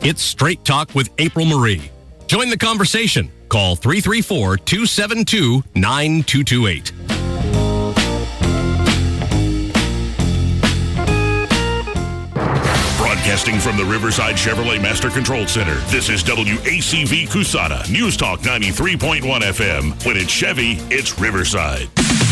It's Straight Talk with April Marie. Join the conversation. Call 334-272-9228. Broadcasting from the Riverside Chevrolet Master Control Center, this is WACV Cusada, News Talk 93.1 FM. When it's Chevy, it's Riverside.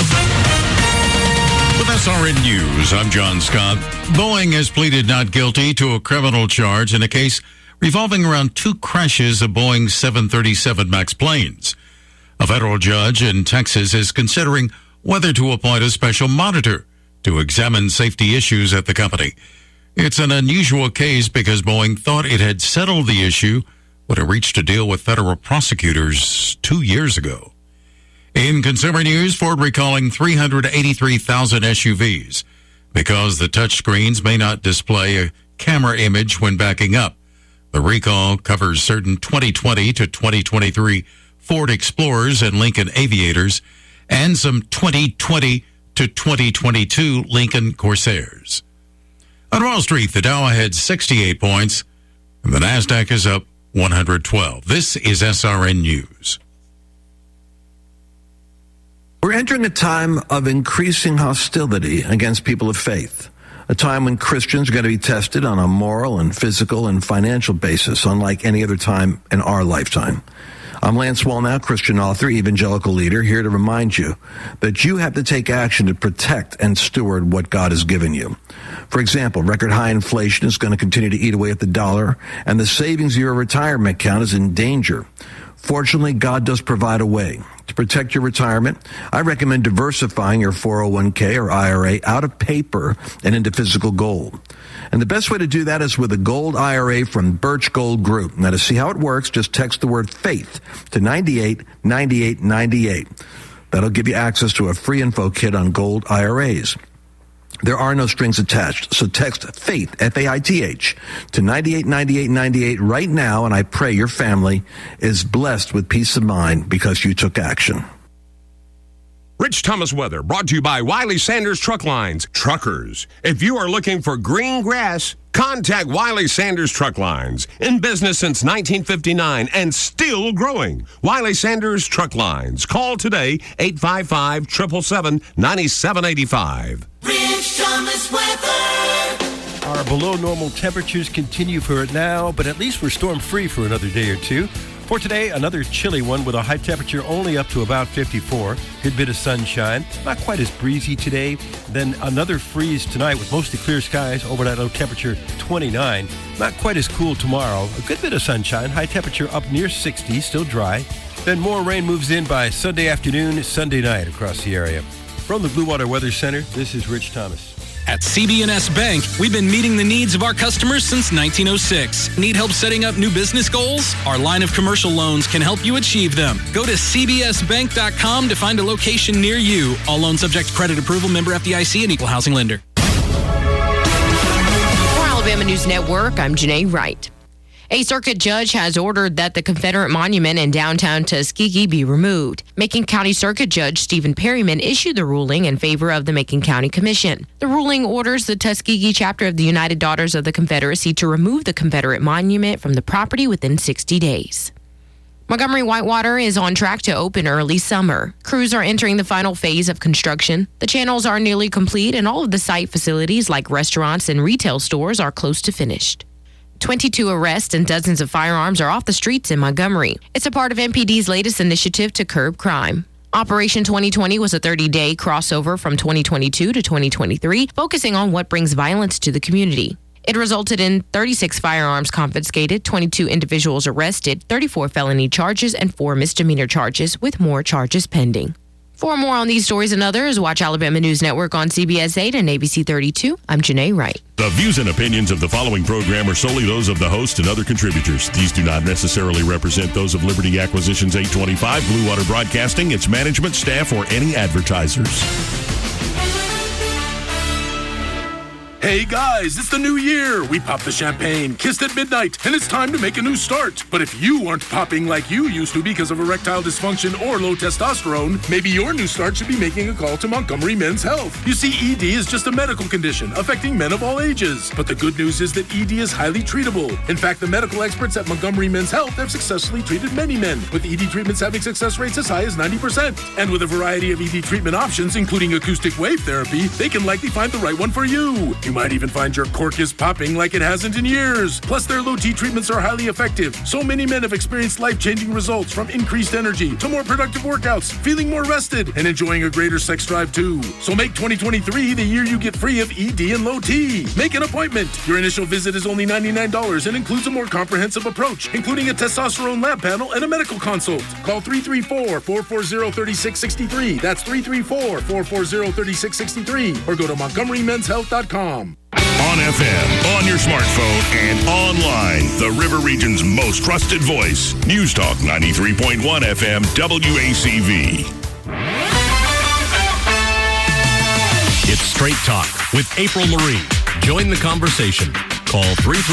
With SRN News, I'm John Scott. Boeing has pleaded not guilty to a criminal charge in a case revolving around two crashes of Boeing 737 MAX planes. A federal judge in Texas is considering whether to appoint a special monitor to examine safety issues at the company. It's an unusual case because Boeing thought it had settled the issue when it reached a deal with federal prosecutors 2 years ago. In consumer news, Ford recalling 383,000 SUVs because the touchscreens may not display a camera image when backing up. The recall covers certain 2020 to 2023 Ford Explorers and Lincoln Aviators and some 2020 to 2022 Lincoln Corsairs. On Wall Street, the Dow had 68 points and the NASDAQ is up 112. This is SRN News. We're entering a time of increasing hostility against people of faith, a time when Christians are going to be tested on a moral and physical and financial basis, unlike any other time in our lifetime. I'm Lance Wallnau, Christian author, evangelical leader, here to remind you that you have to take action to protect and steward what God has given you. For example, record high inflation is going to continue to eat away at the dollar, and the savings of your retirement account is in danger. Fortunately, God does provide a way. To protect your retirement, I recommend diversifying your 401k or IRA out of paper and into physical gold. And the best way to do that is with a gold IRA from Birch Gold Group. Now, to see how it works, just text the word faith to 989898. That'll give you access to a free info kit on gold IRAs. There are no strings attached, so text FAITH, F-A-I-T-H, to 989898 right now, and I pray your family is blessed with peace of mind because you took action. Rich Thomas weather brought to you by Wiley Sanders Truck Lines. Truckers, if you are looking for green grass, contact Wiley Sanders Truck Lines. In business since 1959 and still growing. Wiley Sanders Truck Lines. Call today, 855-777-9785. Rich Thomas weather. Our below normal temperatures continue for now, but at least we're storm free for another day or two. For today, another chilly one with a high temperature only up to about 54. Good bit of sunshine. Not quite as breezy today. Then another freeze tonight with mostly clear skies over that low temperature 29. Not quite as cool tomorrow. A good bit of sunshine. High temperature up near 60, still dry. Then more rain moves in by Sunday afternoon, Sunday night across the area. From the Blue Water Weather Center, this is Rich Thomas. At CB&S Bank, we've been meeting the needs of our customers since 1906. Need help setting up new business goals? Our line of commercial loans can help you achieve them. Go to cbsbank.com to find a location near you. All loans subject to credit approval, member FDIC, and equal housing lender. For Alabama News Network, I'm Janae Wright. A circuit judge has ordered that the Confederate monument in downtown Tuskegee be removed. Macon County Circuit Judge Stephen Perryman issued the ruling in favor of the Macon County Commission. The ruling orders the Tuskegee chapter of the United Daughters of the Confederacy to remove the Confederate monument from the property within 60 days. Montgomery Whitewater is on track to open early summer. Crews are entering the final phase of construction. The channels are nearly complete, and all of the site facilities like restaurants and retail stores are close to finished. 22 arrests and dozens of firearms are off the streets in Montgomery. It's a part of MPD's latest initiative to curb crime. Operation 2020 was a 30-day crossover from 2022 to 2023, focusing on what brings violence to the community. It resulted in 36 firearms confiscated, 22 individuals arrested, 34 felony charges, and 4 misdemeanor charges, with more charges pending. For more on these stories and others, watch Alabama News Network on CBS 8 and ABC 32. I'm Janae Wright. The views and opinions of the following program are solely those of the host and other contributors. These do not necessarily represent those of Liberty Acquisitions 825, Blue Water Broadcasting, its management, staff, or any advertisers. Hey guys, it's the new year. We popped the champagne, kissed at midnight, and it's time to make a new start. But if you aren't popping like you used to because of erectile dysfunction or low testosterone, maybe your new start should be making a call to Montgomery Men's Health. You see, ED is just a medical condition affecting men of all ages. But the good news is that ED is highly treatable. In fact, the medical experts at Montgomery Men's Health have successfully treated many men, with ED treatments having success rates as high as 90%. And with a variety of ED treatment options, including acoustic wave therapy, they can likely find the right one for you. You might even find your cork is popping like it hasn't in years. Plus, their low T treatments are highly effective. So many men have experienced life-changing results, from increased energy to more productive workouts, feeling more rested, and enjoying a greater sex drive too. So make 2023 the year you get free of ED and low T. Make an appointment. Your initial visit is only $99 and includes a more comprehensive approach, including a testosterone lab panel and a medical consult. Call 334-440-3663. That's 334-440-3663. Or go to MontgomeryMen'sHealth.com. On FM, on your smartphone, and online. The River Region's most trusted voice. News Talk 93.1 FM WACV. It's Straight Talk with April Marie. Join the conversation. Call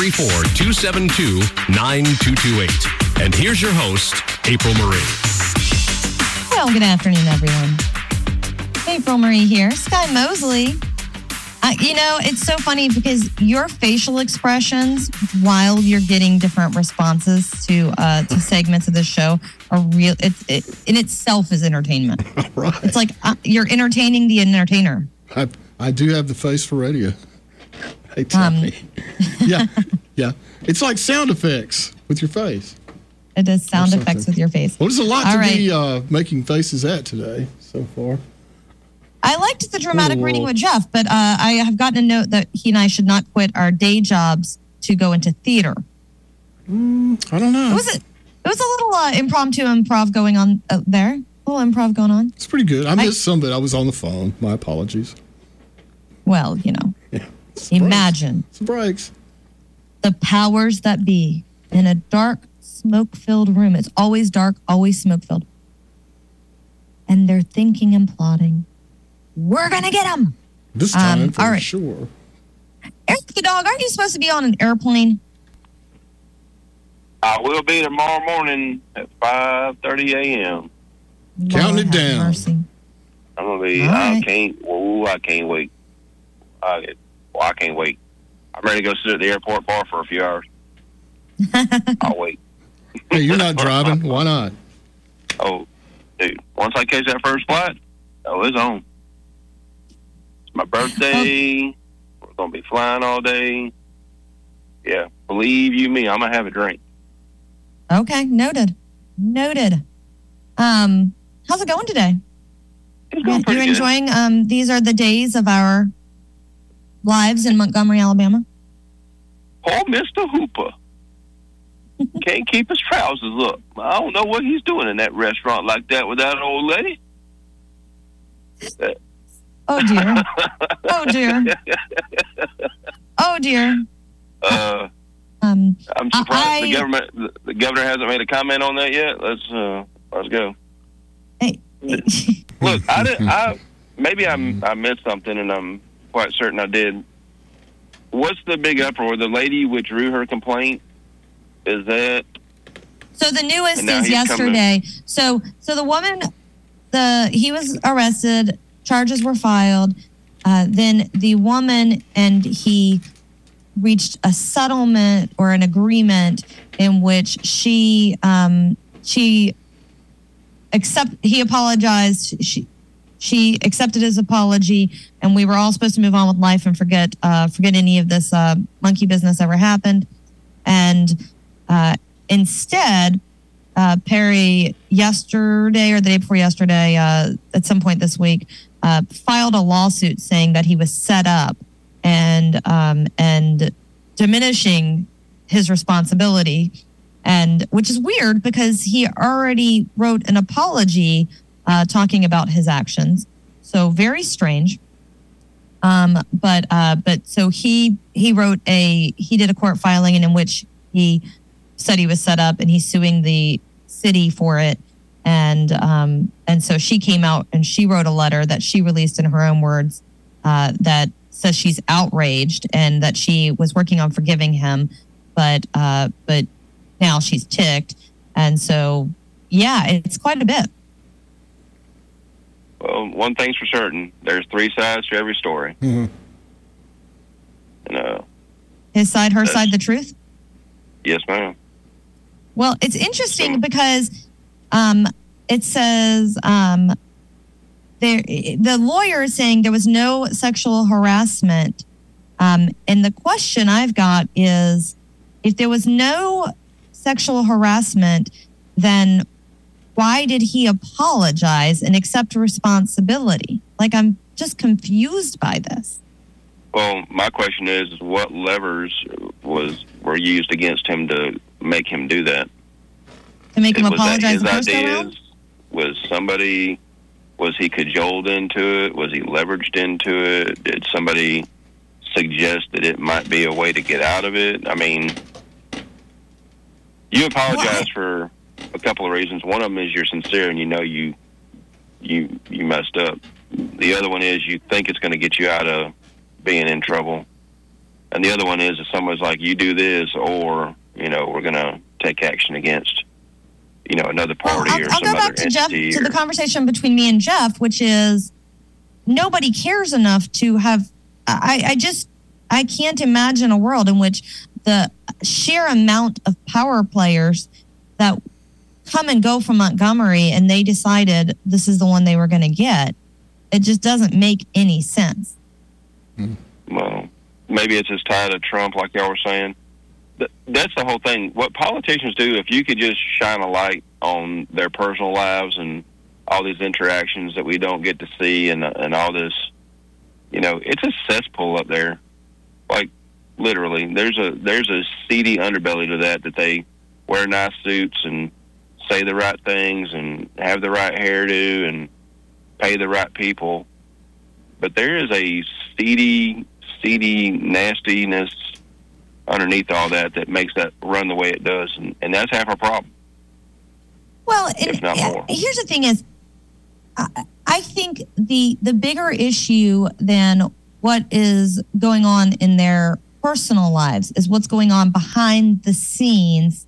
334-272-9228. And here's your host, April Marie. Well, good afternoon, everyone. April Marie here. Sky Mosley. It's so funny because your facial expressions while you're getting different responses to segments of the show are real. It in itself is entertainment. Right. It's like you're entertaining the entertainer. I do have the face for radio. They tell me. Yeah. It's like sound effects with your face. It does sound effects with your face. Well, there's a lot be making faces at today so far. I liked the dramatic reading with Jeff, but I have gotten a note that he and I should not quit our day jobs to go into theater. I don't know. It was a little impromptu improv going on there. A little improv going on. It's pretty good. I missed some, but I was on the phone. My apologies. Well, imagine some breaks. The powers that be in a dark, smoke-filled room. It's always dark, always smoke-filled. And they're thinking and plotting. We're going to get him. This time, for all right. sure. Eric the dog, aren't you supposed to be on an airplane? I will be tomorrow morning at 5:30 a.m. Counting it down. Mercy. I'm going to be, right. I can't wait. I can't wait. I'm ready to go sit at the airport bar for a few hours. I'll wait. Hey, you're not driving. Why not? Oh, dude, once I catch that first flight, it's on. It's my birthday. We're going to be flying all day. Yeah, believe you me, I'm going to have a drink. Okay, noted. How's it going today? It's going pretty You're good. enjoying, these are the days of our lives in Montgomery, Alabama? Poor Mr. Hooper can't keep his trousers up. I don't know what he's doing in that restaurant like that with that old lady. Oh, dear. Oh, dear. Oh, dear. I'm surprised the governor hasn't made a comment on that yet. Let's go. Hey. Look, I missed something, and I'm quite certain I did. What's the big uproar? The lady withdrew her complaint. Is that? So the newest is yesterday. So the woman, he was arrested. Charges were filed. Then the woman and he reached a settlement or an agreement in which he apologized. She accepted his apology, and we were all supposed to move on with life and forget any of this monkey business ever happened. And instead, Perry yesterday or the day before yesterday, at some point this week, filed a lawsuit saying that he was set up and diminishing his responsibility, and which is weird because he already wrote an apology talking about his actions. So very strange. But so he did a court filing in which he said he was set up, and he's suing the city for it. And so she came out and she wrote a letter that she released in her own words that says she's outraged and that she was working on forgiving him, but now she's ticked. And so, yeah, it's quite a bit. Well, one thing's for certain. There's three sides to every story. Mm-hmm. His side, her side, the truth? Yes, ma'am. Well, it's interesting because it says the lawyer is saying there was no sexual harassment. And the question I've got is, if there was no sexual harassment, then why did he apologize and accept responsibility? Like, I'm just confused by this. Well, my question is what levers were used against him to make him do that? To make him apologize the his first ideas? Was he cajoled into it? Was he leveraged into it? Did somebody suggest that it might be a way to get out of it? I mean, you apologize for a couple of reasons. One of them is you're sincere and you know you messed up. The other one is you think it's going to get you out of being in trouble. And the other one is if someone's like, you do this or, we're going to take action against, another party or some other entity. I'll go back to Jeff, to the conversation between me and Jeff, which is nobody cares enough to have, I can't imagine a world in which the sheer amount of power players that come and go from Montgomery and they decided this is the one they were going to get. It just doesn't make any sense. Well, maybe it's just tied to Trump, like y'all were saying. That's the whole thing. What politicians do, if you could just shine a light on their personal lives and all these interactions that we don't get to see and all this, it's a cesspool up there. Like, literally, there's a seedy underbelly to that they wear nice suits and say the right things and have the right hairdo and pay the right people. But there is a seedy nastiness underneath all that makes that run the way it does. And that's half our problem. Well, if not more. Here's the thing is, I think the bigger issue than what is going on in their personal lives is what's going on behind the scenes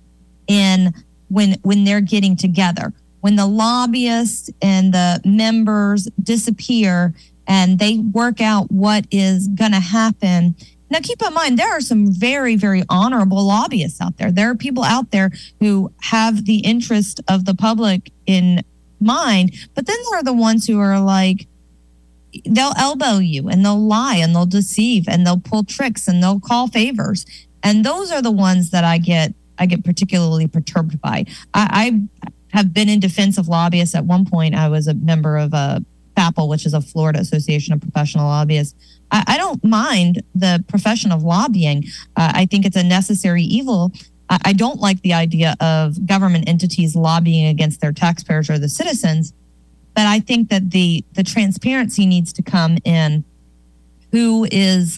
when they're getting together. When the lobbyists and the members disappear and they work out what is going to happen. Now, keep in mind, there are some very, very honorable lobbyists out there. There are people out there who have the interest of the public in mind, but then there are the ones who are like, they'll elbow you and they'll lie and they'll deceive and they'll pull tricks and they'll call favors. And those are the ones that I get particularly perturbed by. I have been in defense of lobbyists. At one point, I was a member of FAPL, which is a Florida Association of Professional Lobbyists. I don't mind the profession of lobbying. I think it's a necessary evil. I don't like the idea of government entities lobbying against their taxpayers or the citizens. But I think that the transparency needs to come in. Who is,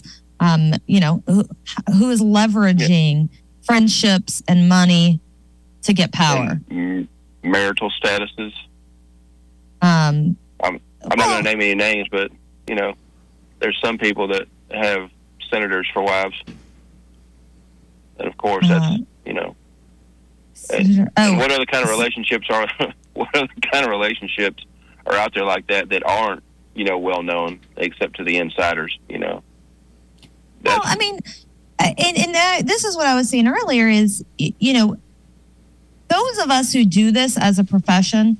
who is leveraging friendships and money to get power? And marital statuses. I'm not going to name any names, but there's some people that have senators for wives, and of course that's and what other kind of relationships are? What other kind of relationships are out there like that aren't well known except to the insiders? Well, I mean, and this is what I was saying earlier is those of us who do this as a profession,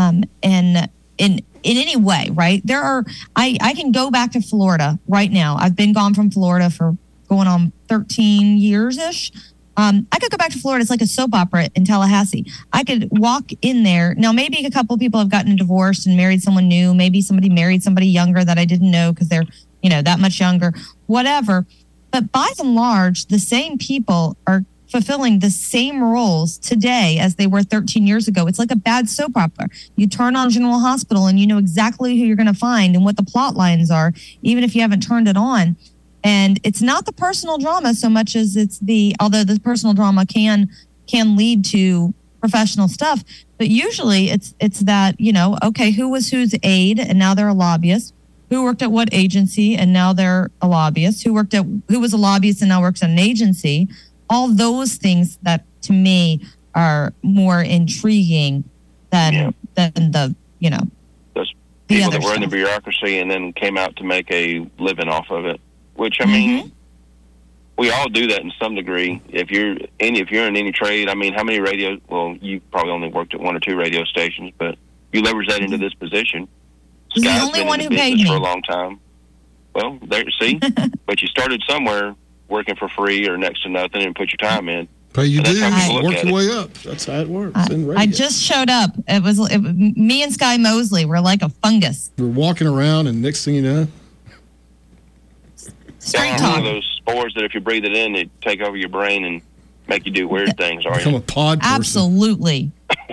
in any way, right? I can go back to Florida right now. I've been gone from Florida for going on 13 years-ish. I could go back to Florida. It's like a soap opera in Tallahassee. I could walk in there. Now, maybe a couple of people have gotten divorced and married someone new. Maybe somebody married somebody younger that I didn't know because they're, that much younger, whatever. But by and large, the same people are fulfilling the same roles today as they were 13 years ago. It's like a bad soap opera. You turn on General Hospital and you know exactly who you're going to find and what the plot lines are, even if you haven't turned it on. And it's not the personal drama so much as although the personal drama can lead to professional stuff, but usually it's that, okay, who was whose aide and now they're a lobbyist, who worked at what agency and now they're a lobbyist, who was a lobbyist and now works at an agency. All those things that to me are more intriguing than the those the people other that were in the stuff. bureaucracy and then came out to make a living off of it. Which I mean, we all do that in some degree. If you're in any trade, I mean, how many radio? Well, you probably only worked at 1 or 2 radio stations, but you leverage that into this position. He's the Sky's only been one in who the paid business for me. a long time. Well, there, see, but you started somewhere working for free or next to nothing and put your time in. Pay your And that's dues, how people look work at your it. way up. That's how it works in radio. I just showed up. It was me and Sky Mosley. We're like a fungus. We're walking around, and next thing you know, Straight One talk. of those spores that if you breathe it in, they take over your brain and make you do weird things. Are become you? a pod person. Absolutely.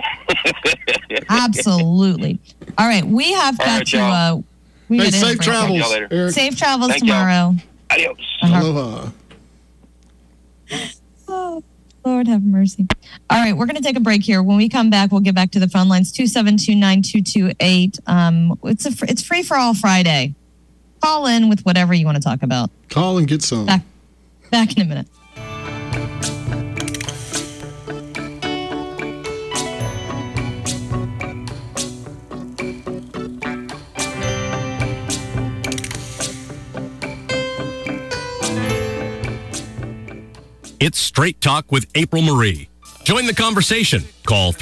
Absolutely. All right, we have All got right, to. y'all. We Hey, got to safe break. travels, Y'all later. Eric. Safe travels Thank y'all. tomorrow. Adios. Aloha. Oh, Lord have mercy. All right, we're going to take a break here. When we come back, we'll get back to the phone lines 272-9228. It's free for all Friday. Call in with whatever you want to talk about. Call and get some. Back in a minute. It's Straight Talk with April Marie. Join the conversation. Call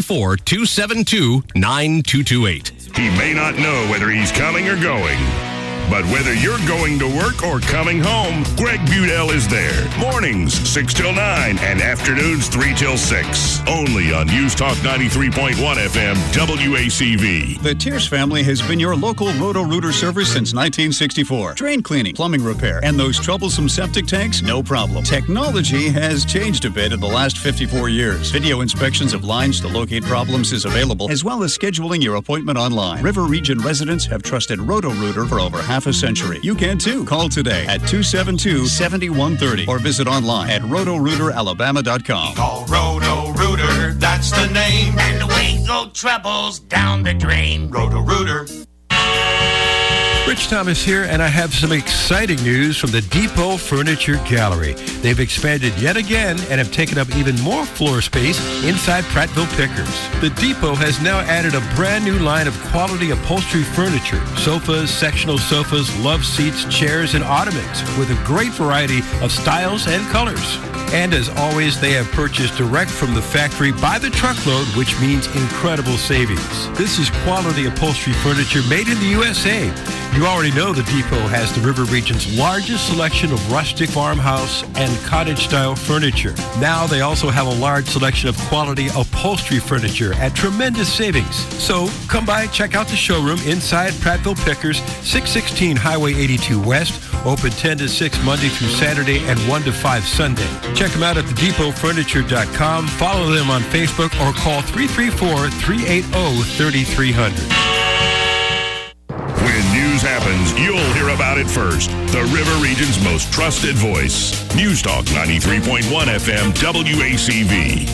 334-272-9228. He may not know whether he's coming or going, but whether you're going to work or coming home, Greg Budell is there. Mornings, 6 till 9, and afternoons, 3 till 6. Only on News Talk 93.1 FM, WACV. The Tierce family has been your local Roto-Rooter service since 1964. Drain cleaning, plumbing repair, and those troublesome septic tanks, no problem. Technology has changed a bit in the last 54 years. Video inspections of lines to locate problems is available, as well as scheduling your appointment online. River Region residents have trusted Roto-Rooter for over half a century. You can too. Call today at 272-7130 or visit online at rotorooteralabama.com. Call Roto-Rooter, that's the name. And away go troubles down the drain. Roto-Rooter. Rich Thomas here, and I have some exciting news from the Depot Furniture Gallery. They've expanded yet again and have taken up even more floor space inside Prattville Pickers. The Depot has now added a brand new line of quality upholstery furniture, sofas, sectional sofas, love seats, chairs, and ottomans with a great variety of styles and colors. And as always, they have purchased direct from the factory by the truckload, which means incredible savings. This is quality upholstery furniture made in the USA. You already know the Depot has the River Region's largest selection of rustic farmhouse and cottage-style furniture. Now they also have a large selection of quality upholstery furniture at tremendous savings. So come by, check out the showroom inside Prattville Pickers, 616 Highway 82 West, open 10 to 6 Monday through Saturday and 1 to 5 Sunday. Check them out at thedepotfurniture.com, follow them on Facebook, or call 334-380-3300. When news happens, you'll hear about it first. The River Region's most trusted voice. News Talk 93.1 FM, WACV.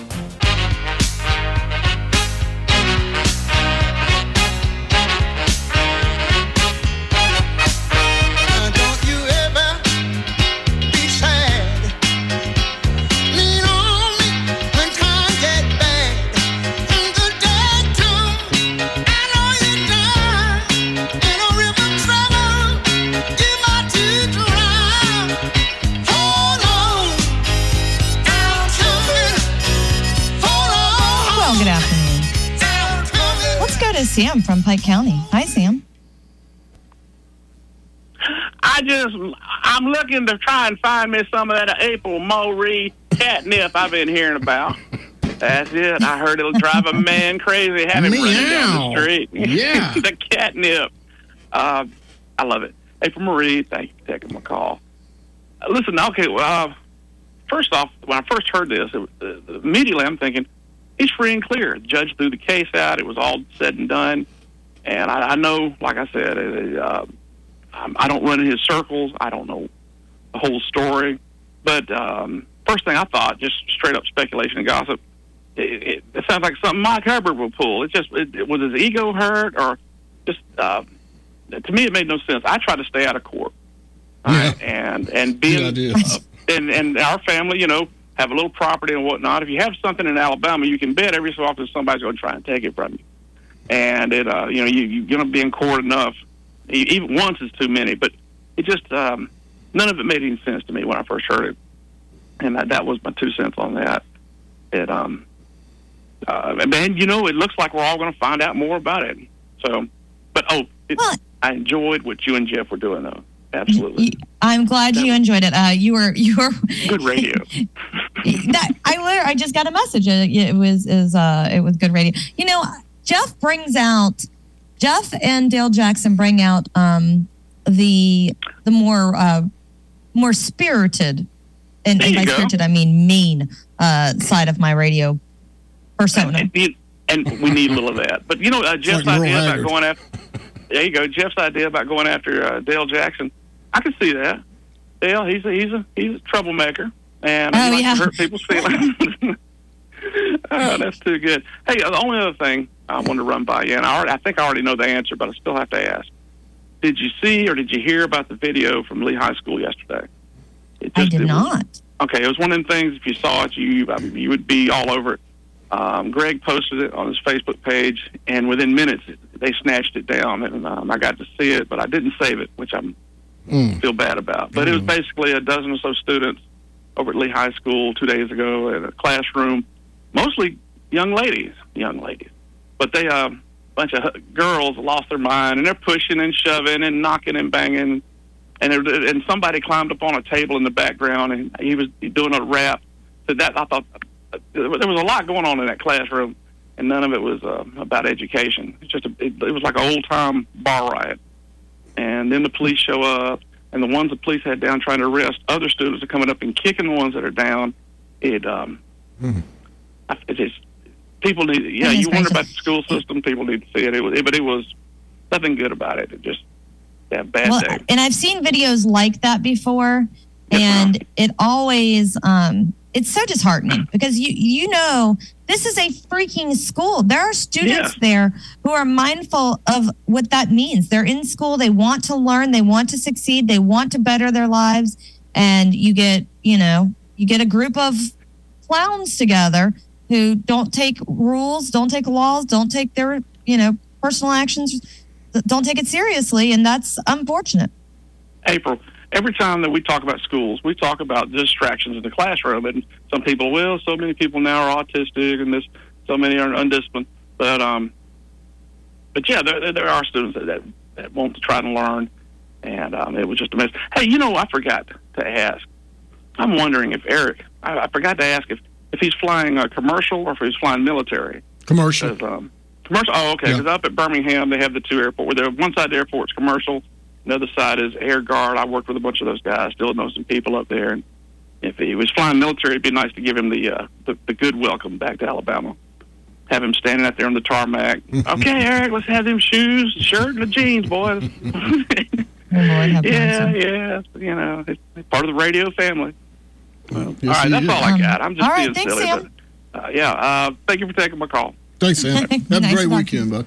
Sam from Pike County. Hi, Sam. I'm looking to try and find me some of that April Marie catnip I've been hearing about. That's it. I heard it'll drive a man crazy having him running down the street. Yeah. The catnip. I love it. April Marie, thank you for taking my call. Listen, okay, first off, when I first heard this, immediately I'm thinking, he's free and clear. The judge threw the case out. It was all said and done. And I know, like I said, I don't run in his circles. I don't know the whole story. But first thing I thought, just straight up speculation and gossip, it sounds like something Mike Hubbard would pull. Was his ego hurt, or just to me, it made no sense. I try to stay out of court. And being and our family, have a little property and whatnot. If you have something in Alabama, you can bet every so often somebody's going to try and take it from you. And it, you're going to be in court enough. Even once is too many. But it just none of it made any sense to me when I first heard it. And that was my 2 cents on that. It and it looks like we're all going to find out more about it. So, but I enjoyed what you and Jeff were doing, though. Absolutely. I'm glad you enjoyed it. You were good radio. I just got a message. It was good radio. Jeff and Dale Jackson bring out the more spirited, and by spirited I mean mean side of my radio persona. And we need a little of that. But Jeff's idea about going after. There you go. Jeff's idea about going after Dale Jackson. I can see that. Dale, he's a troublemaker, and he likes to hurt people's feelings. Oh, that's too good. Hey, the only other thing I wanted to run by you, and I think I already know the answer, but I still have to ask. Did you see or did you hear about the video from Lee High School yesterday? I did not. Okay, it was one of them things. If you saw it, you would be all over it. Greg posted it on his Facebook page, and within minutes they snatched it down, and I got to see it, but I didn't save it, which I'm feel bad about. But it was basically a dozen or so students over at Lee High School 2 days ago in a classroom, mostly young ladies. But they bunch of girls lost their mind, and they're pushing and shoving and knocking and banging, and somebody climbed up on a table in the background, and he was doing a rap. So that I thought there was a lot going on in that classroom, and none of it was about education. It's just it was like an old time bar riot. And then the police show up, and the ones the police had down trying to arrest other students are coming up and kicking the ones that are down. It's people need. Yeah, you wonder about the school system. People need to see it. But it was nothing good about it. It just bad day. And I've seen videos like that before, and it always it's so disheartening because this is a freaking school. There are students there who are mindful of what that means. They're in school. They want to learn. They want to succeed. They want to better their lives. And you get a group of clowns together who don't take rules, don't take laws, don't take their, personal actions, don't take it seriously. And that's unfortunate. April, every time that we talk about schools, we talk about distractions in the classroom, and some people so many people now are autistic, and so many are undisciplined. But yeah, there are students that want to try to learn, and it was just a mess. Hey, I forgot to ask. I'm wondering if Eric, I forgot to ask if he's flying commercial or if he's flying military. Commercial. Commercial. Oh, okay. Because up at Birmingham, they have the two airports. One side of the airport's commercial. The other side is Air Guard. I worked with a bunch of those guys. Still know some people up there. And if he was flying military, it'd be nice to give him the good welcome back to Alabama. Have him standing out there on the tarmac. Okay, Eric, let's have them shoes, shirt, and the jeans, boys. Yeah. It's part of the radio family. Well, all right, that's all I got. I'm just being silly. Sam. But, thank you for taking my call. Thanks, Sam. Have a great weekend, bud.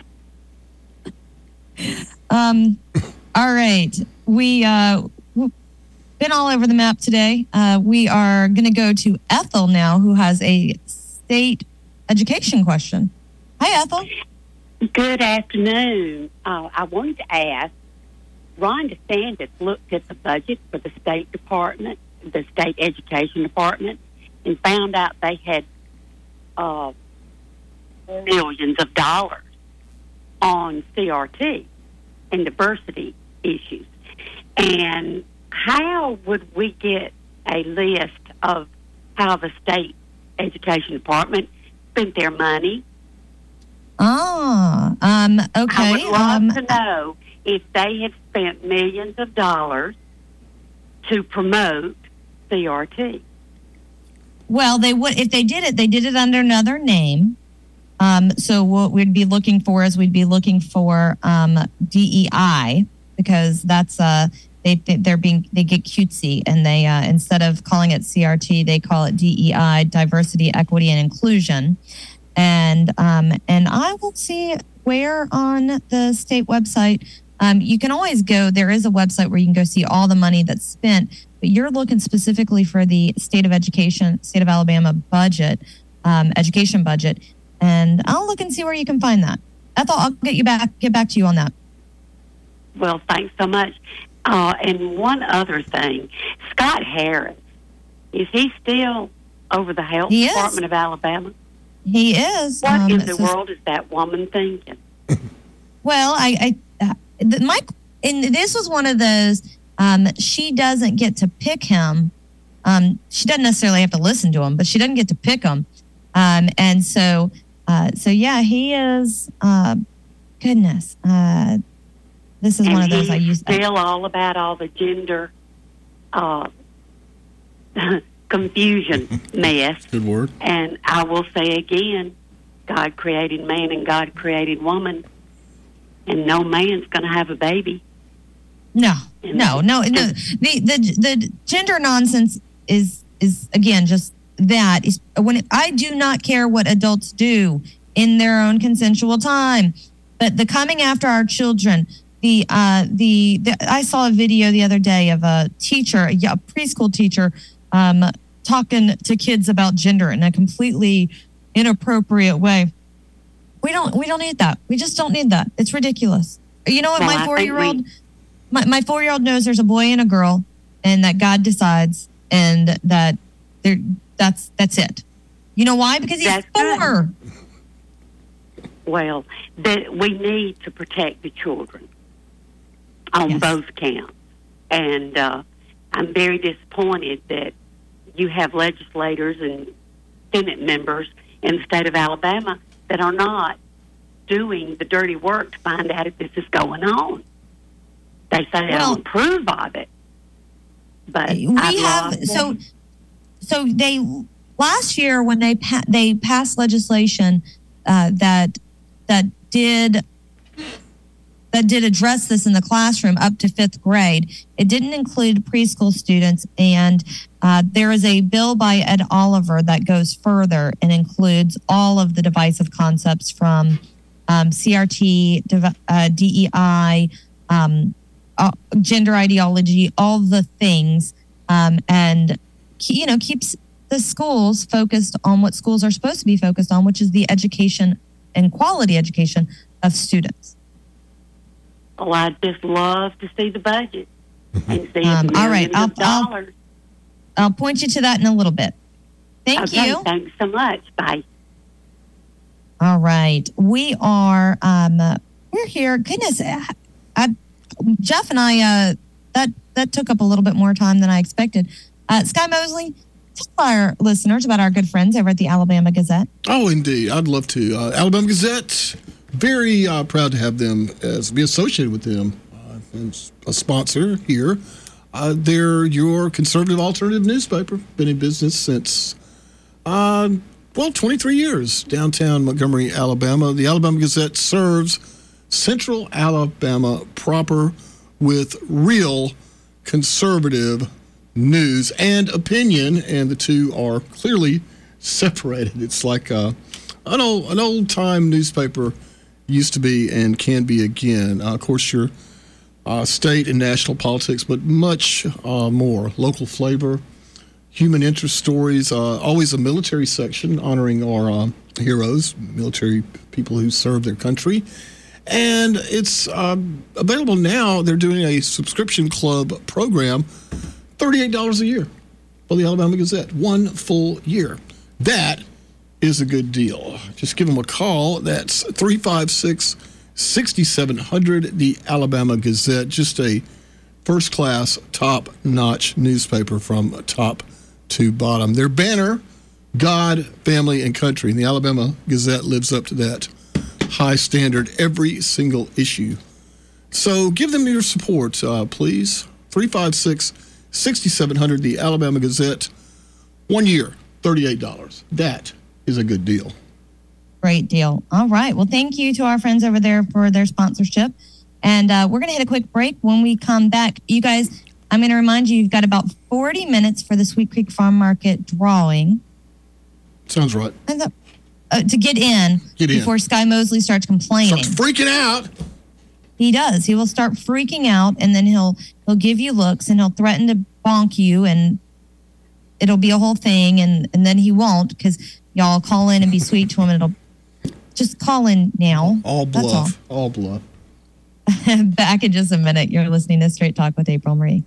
All right. We've been all over the map today. We are going to go to Ethel now, who has a state education question. Hi, Ethel. Good afternoon. I wanted to ask, Ron DeSantis looked at the budget for the State Department, the State Education Department, and found out they had millions of dollars on CRT and diversity issues. And how would we get a list of how the State Education Department spent their money? Okay. I would love to know if they had spent millions of dollars to promote CRT. Well, they would, if they did it under another name. So what we'd be looking for DEI, because that's they get cutesy, and they instead of calling it CRT, they call it DEI, diversity, equity, and inclusion. And I will see where on the state website you can always go. There is a website where you can go see all the money that's spent, but you're looking specifically for the state of Alabama budget, education budget. And I'll look and see where you can find that. Ethel, I'll get back to you on that. Well, thanks so much. And one other thing, Scott Harris, is he still over the health department of Alabama? He is. What in the world is that woman thinking? Well, this was one of those. She doesn't get to pick him. She doesn't necessarily have to listen to him, but she doesn't get to pick him. And so yeah, he is. Goodness, this is one of those I use. Still all about all the gender confusion mess. Good word. And I will say again, God created man and God created woman, and no man's going to have a baby. No. The gender nonsense is again just that. Is when I do not care what adults do in their own consensual time, but the coming after our children. I saw a video the other day of a teacher, a preschool teacher, talking to kids about gender in a completely inappropriate way. We don't need that. We just don't need that. It's ridiculous. You know what? Well, my 4-year-old, my 4-year-old knows there's a boy and a girl, and that God decides, and that that's it. You know why? Because he's 4. Well, we need to protect the children on both counts. And I'm very disappointed that you have legislators and Senate members in the state of Alabama that are not doing the dirty work to find out if this is going on. They say they don't approve of it. But so they last year when they passed legislation that did address this in the classroom up to 5th grade. It didn't include preschool students, and there is a bill by Ed Oliver that goes further and includes all of the divisive concepts from CRT, DEI, gender ideology, all the things, and keeps the schools focused on what schools are supposed to be focused on, which is the education and quality education of students. Well, I'd just love to see the budget and see all right, I'll point you to that in a little bit. Thank you. Thanks so much. Bye. All right, we are. We're here. Goodness, Jeff and I. That took up a little bit more time than I expected. Sky Mosley, tell our listeners about our good friends over at the Alabama Gazette. Oh, indeed, I'd love to. Alabama Gazette. Very proud to have them be associated with them as a sponsor here. They're your conservative alternative newspaper. Been in business since, 23 years. Downtown Montgomery, Alabama. The Alabama Gazette serves Central Alabama proper with real conservative news and opinion, and the two are clearly separated. It's like an old-time newspaper used to be and can be again. Of course, your state and national politics, but much more local flavor, human interest stories, always a military section honoring our heroes, military people who serve their country. And it's available now. They're doing a subscription club program, $38 a year for the Alabama Gazette, 1 full year. That is a good deal. Just give them a call. That's 356-6700, the Alabama Gazette. Just a first-class, top-notch newspaper from top to bottom. Their banner, God, Family, and Country. And the Alabama Gazette lives up to that high standard every single issue. So give them your support, please. 356-6700, the Alabama Gazette. 1 year, $38. That is a good deal. Great deal. All right. Well, thank you to our friends over there for their sponsorship. And we're going to hit a quick break. When we come back, you guys, I'm going to remind you, you've got about 40 minutes for the Sweet Creek Farm Market drawing. Sounds right. To get in before Sky Mosley starts complaining. Starts freaking out. He does. He will start freaking out, and then he'll give you looks, and he'll threaten to bonk you, and it'll be a whole thing, and then he won't, because y'all call in and be sweet to him, and it'll just call in now. All bluff. All bluff. Back in just a minute. You're listening to Straight Talk with April Marie.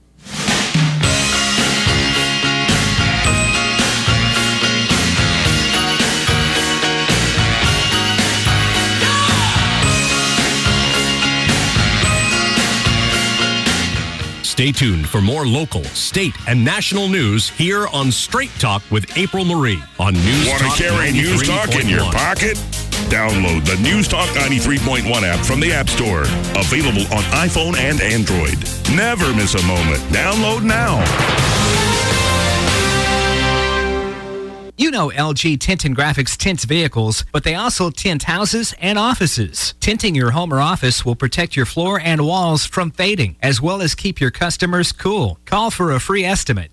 Stay tuned for more local, state, and national news here on Straight Talk with April Marie on News Want Talk to carry News Talk in your pocket? Download the News Talk 93.1 app from the App Store. Available on iPhone and Android. Never miss a moment. Download now. You know LG Tint and Graphics tints vehicles, but they also tint houses and offices. Tinting your home or office will protect your floor and walls from fading, as well as keep your customers cool. Call for a free estimate,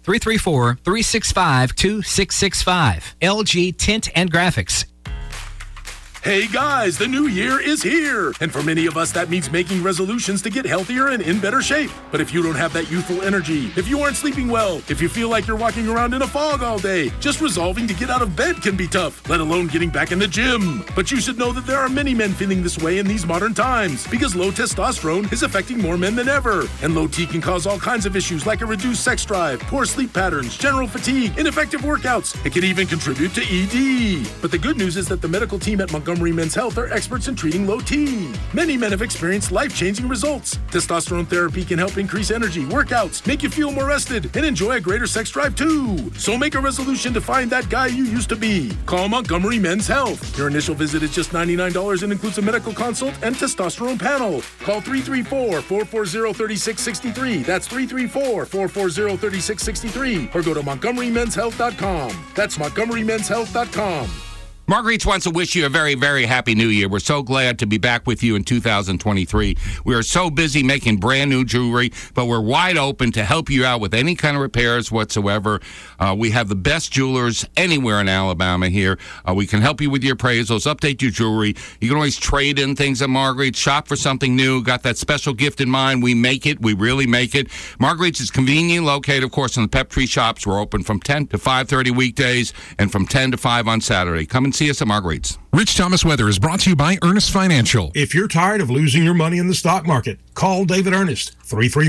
334-365-2665. LG Tint and Graphics. Hey guys, the new year is here! And for many of us, that means making resolutions to get healthier and in better shape. But if you don't have that youthful energy, if you aren't sleeping well, if you feel like you're walking around in a fog all day, just resolving to get out of bed can be tough, let alone getting back in the gym. But you should know that there are many men feeling this way in these modern times, because low testosterone is affecting more men than ever. And low T can cause all kinds of issues like a reduced sex drive, poor sleep patterns, general fatigue, ineffective workouts. It can even contribute to ED. But the good news is that the medical team at Montgomery Men's Health are experts in treating low T. Many men have experienced life-changing results. Testosterone therapy can help increase energy, workouts, make you feel more rested, and enjoy a greater sex drive too. So make a resolution to find that guy you used to be. Call Montgomery Men's Health. Your initial visit is just $99 and includes a medical consult and testosterone panel. Call 334-440-3663. That's 334-440-3663. Or go to MontgomeryMen'sHealth.com. That's MontgomeryMen'sHealth.com. Marguerite wants to wish you a very, very happy new year. We're so glad to be back with you in 2023. We are so busy making brand new jewelry, but we're wide open to help you out with any kind of repairs whatsoever. We have the best jewelers anywhere in Alabama here. We can help you with your appraisals, update your jewelry. You can always trade in things at Marguerite's, shop for something new. Got that special gift in mind? We make it. We really make it. Marguerite's is conveniently located, of course, in the Pep Tree shops. We're open from 10 to 5:30 weekdays and from 10 to 5 on Saturday. Come and see us at Marguerite's. Rich Thomas Weather is brought to you by Ernest Financial. If you're tired of losing your money in the stock market, call David Ernest,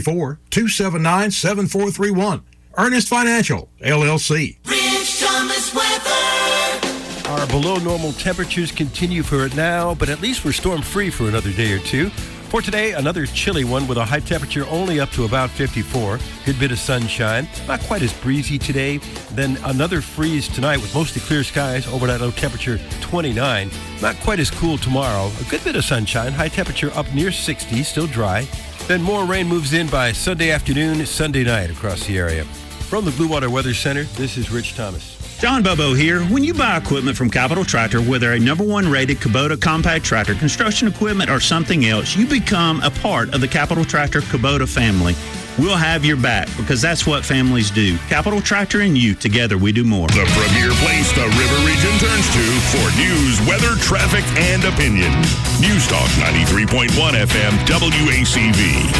334-279-7431. Ernest Financial, LLC. Rich Thomas Weather. Our below normal temperatures continue for now, but at least we're storm free for another day or two. For today, another chilly one with a high temperature only up to about 54. Good bit of sunshine. Not quite as breezy today. Then another freeze tonight with mostly clear skies. Overnight low temperature 29. Not quite as cool tomorrow. A good bit of sunshine. High temperature up near 60. Still dry. Then more rain moves in by Sunday afternoon, Sunday night across the area. From the Blue Water Weather Center, this is Rich Thomas. John Bobo here. When you buy equipment from Capital Tractor, whether a #1 rated Kubota compact tractor, construction equipment, or something else, you become a part of the Capital Tractor Kubota family. We'll have your back because that's what families do. Capital Tractor and you, together we do more. The premier place the River Region turns to for news, weather, traffic, and opinion. News Talk 93.1 FM WACV.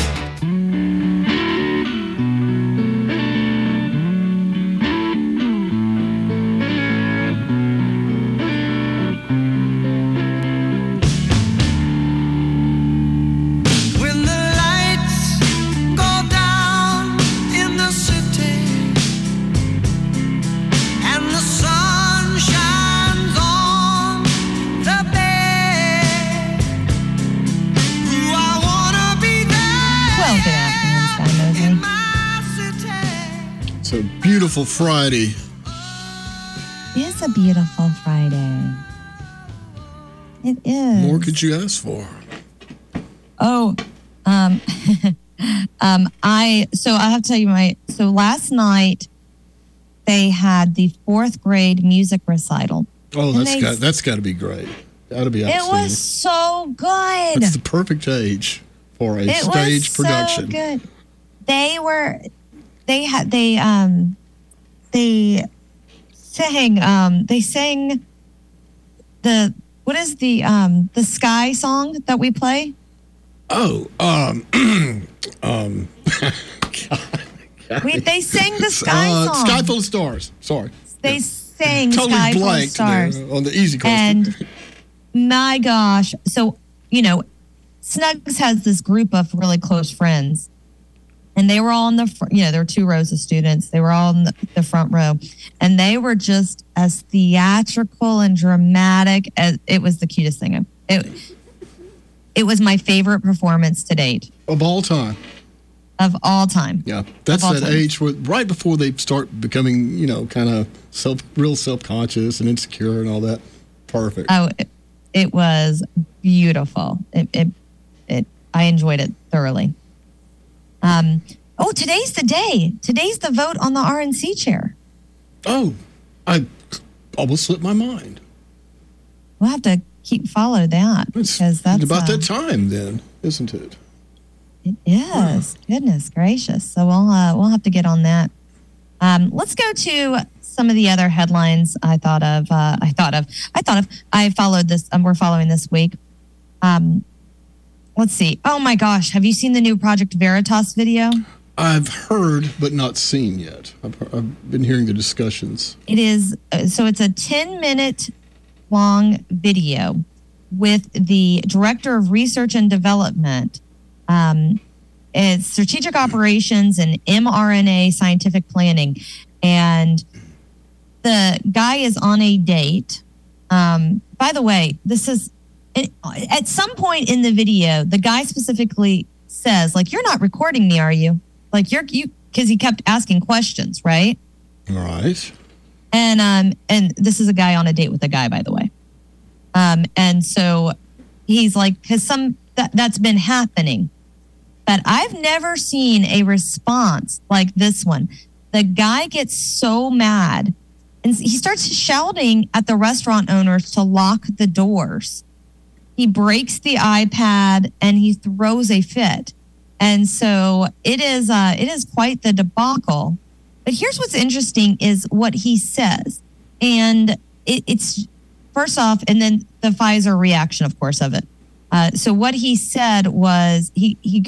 Beautiful Friday. It is a beautiful Friday. It is. More could you ask for? Oh, I have to tell you so last night they had the 4th grade music recital. Oh, that's got to be great. That'll be outstanding. It was so good. It's the perfect age for a stage production. So good. They sang the Sky song that we play? Wait, they sang the Sky song. Sky Full of Stars. Sorry. They sang Totally Sky Full of blanked Stars. there on the easy question. And my gosh. So, Snugs has this group of really close friends. And they were all in the front, there were 2 rows of students. They were all in the front row. And they were just as theatrical and dramatic as it was the cutest thing. It was my favorite performance to date. Of all time. Of all time. Yeah. That's that age where right before they start becoming, kind of real self-conscious and insecure and all that. Perfect. Oh, it was beautiful. I enjoyed it thoroughly. Today's the day. Today's the vote on the RNC chair. Oh, I almost slipped my mind. We'll have to follow that because that's about that time then, isn't it? It is. Goodness gracious. So we'll have to get on that. Let's go to some of the other headlines I thought of. I followed this. We're following this week. Let's see. Oh my gosh. Have you seen the new Project Veritas video? I've heard, but not seen yet. I've been hearing the discussions. It is. So it's a 10-minute long video with the Director of Research and Development. It's Strategic Operations and mRNA Scientific Planning. And the guy is on a date. By the way, this is... At some point in the video, the guy specifically says, you're not recording me, are you? Because he kept asking questions, right? Right. And this is a guy on a date with a guy, by the way. And so he's like, because that's been happening. But I've never seen a response like this one. The guy gets so mad and he starts shouting at the restaurant owners to lock the doors. He breaks the iPad and he throws a fit. And so it is quite the debacle. But here's what's interesting is what he says. And it's first off, and then the Pfizer reaction, of course, of it. So what he said was he's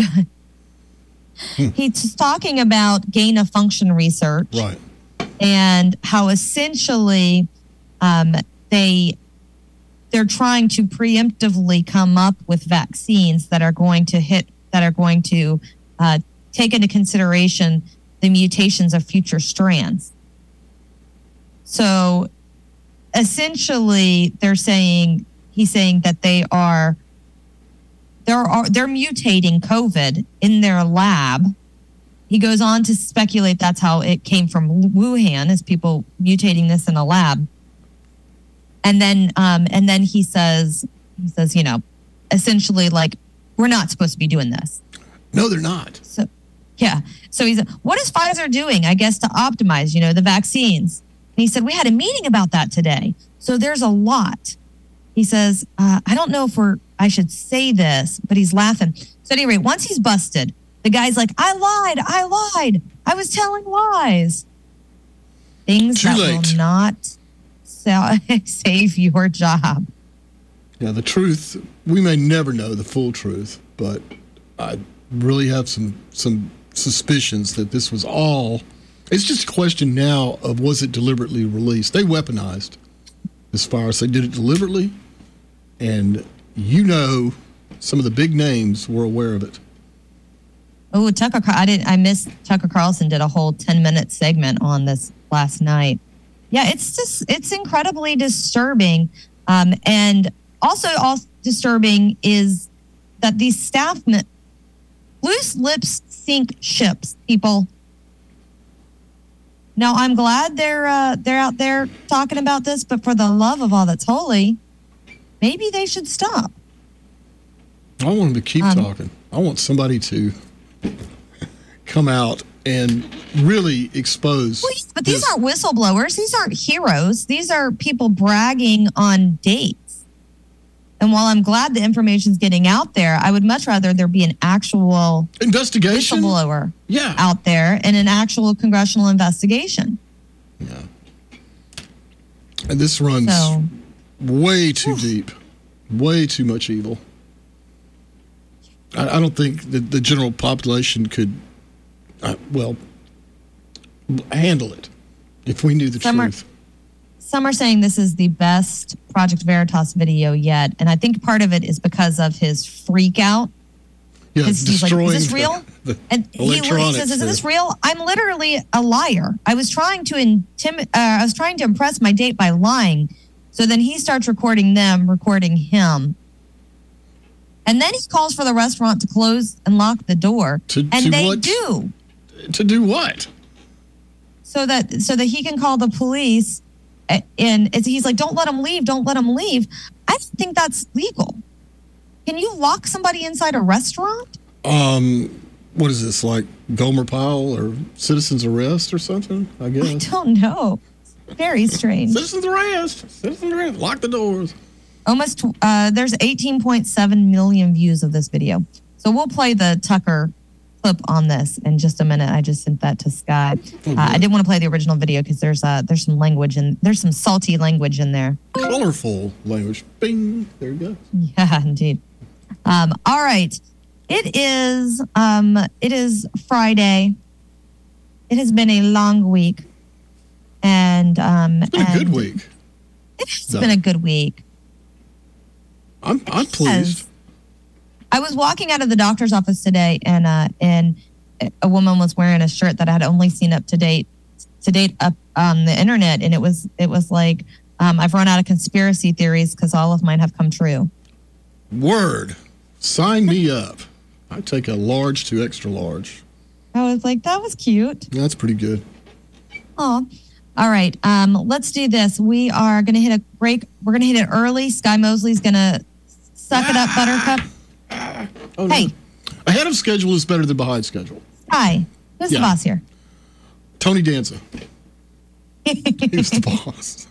talking about gain of function research. Right. And how essentially they're trying to preemptively come up with vaccines that are going to take into consideration the mutations of future strands. So essentially he's saying that they're mutating COVID in their lab. He goes on to speculate that's how it came from Wuhan, is people mutating this in a lab. And then he says, essentially we're not supposed to be doing this. No, they're not. So, yeah. So he said, what is Pfizer doing, I guess, to optimize, the vaccines? And he said, we had a meeting about that today. So there's a lot. He says, I don't know if I should say this, but he's laughing. So at any rate, once he's busted, the guy's like, I lied. I was telling lies. Things that will not save your job. Yeah, the truth, we may never know the full truth, but I really have some suspicions that this was all, it's just a question now of was it deliberately released? They weaponized this virus. They did it deliberately, and some of the big names were aware of it. Oh, I missed Tucker Carlson did a whole 10-minute segment on this last night. Yeah, it's incredibly disturbing. And also disturbing is that these loose lips sink ships, people. Now, I'm glad they're out there talking about this, but for the love of all that's holy, maybe they should stop. I want them to keep talking. I want somebody to come out and really expose. But these aren't whistleblowers. These aren't heroes. These are people bragging on dates. And while I'm glad the information's getting out there, I would much rather there be an actual investigation whistleblower out there and an actual congressional investigation. Yeah. And this runs way too deep, way too much evil. I don't think the general population could, handle it if we knew the truth. Some are saying this is the best Project Veritas video yet, and I think part of it is because of his freak out. Yeah, he's like, is this real? And he says, is this real? I'm literally a liar. I was trying to impress my date by lying. So then he starts recording him. And then he calls for the restaurant to close and lock the door. They do. To do what? So that he can call the police. And he's like, don't let him leave. Don't let him leave. I don't think that's legal. Can you lock somebody inside a restaurant? What is this, like Gomer Pyle or citizen's arrest or something? I guess. I don't know. Very strange. Citizen's arrest. Lock the doors. Almost. There's 18.7 million views of this video. So we'll play the Tucker clip on this in just a minute. I just sent that to Sky. I didn't want to play the original video because there's some language and there's some salty language in there. Colorful language. Bing. There you go. Yeah, indeed. All right. It is Friday. It has been a long week. And it's been a good week. It's been a good week. I'm pleased. I was walking out of the doctor's office today, and a woman was wearing a shirt that I had only seen up to date up on the internet, and it was like I've run out of conspiracy theories because all of mine have come true. Word, sign me up. I take a large to extra large. I was like, that was cute. That's pretty good. Oh, all right. Let's do this. We are going to hit a break. We're going to hit it early. Sky Mosley's going to suck it up, Buttercup. Oh, no. Hey. Ahead of schedule is better than behind schedule. Hi. Who's the boss here? Tony Danza. He's the boss.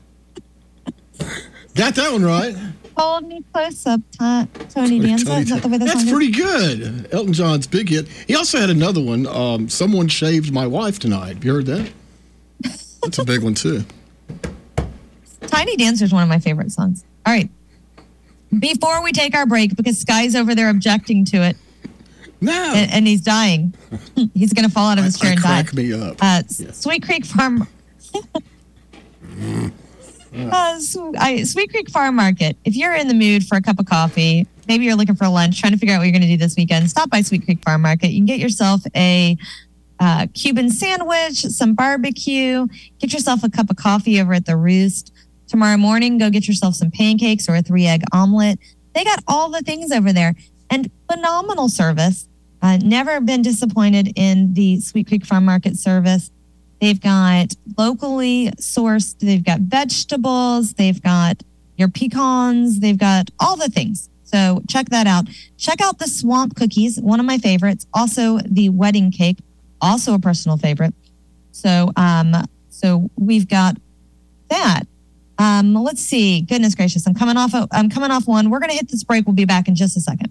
Got that one right. Hold me close up, Tony Danza. Is that the way That's pretty good. Elton John's big hit. He also had another one. Someone Shaved My Wife Tonight. Have you heard that? That's a big one, too. Tiny Dancer is one of my favorite songs. All right. Before we take our break, because Sky's over there objecting to it. No. And he's dying. He's going to fall out of his chair and die. Crack me up. Sweet Creek Farm. Sweet Creek Farm Market. If you're in the mood for a cup of coffee, maybe you're looking for lunch, trying to figure out what you're going to do this weekend, stop by Sweet Creek Farm Market. You can get yourself a Cuban sandwich, some barbecue, get yourself a cup of coffee over at the Roost. Tomorrow morning, go get yourself some pancakes or a 3-egg omelet. They got all the things over there and phenomenal service. Never been disappointed in the Sweet Creek Farm Market service. They've got locally sourced, they've got vegetables, they've got your pecans, they've got all the things. So check that out. Check out the swamp cookies, one of my favorites. Also the wedding cake, also a personal favorite. So we've got that. Let's see. Goodness gracious. I'm coming off one. We're going to hit this break. We'll be back in just a second.